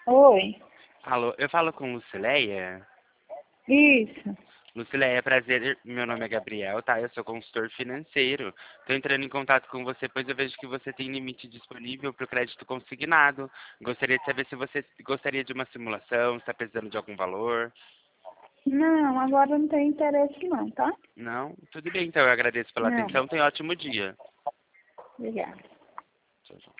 Oi, Alô, eu falo com Lucileia. isso. Lucileia, prazer. Meu nome é Gabriel, tá? Eu sou consultor financeiro. Tô entrando em contato com você, pois eu vejo que você tem limite disponível para o crédito consignado. Gostaria de saber se você gostaria de uma simulação, se está precisando de algum valor. Não, agora não tem interesse não, tá? Não? Tudo bem, então. Eu agradeço pela Não, atenção. Tenha um ótimo dia. obrigada. Tchau, tchau.